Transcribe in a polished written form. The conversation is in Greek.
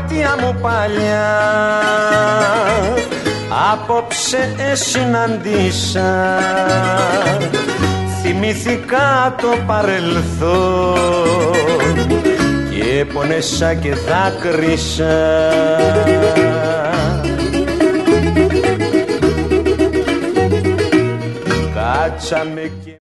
αμάρτια μου παλιά απόψε συναντήσα. Θυμήθηκα το παρελθόν και πονέσα και δάκρυσα. Κάτσαμε και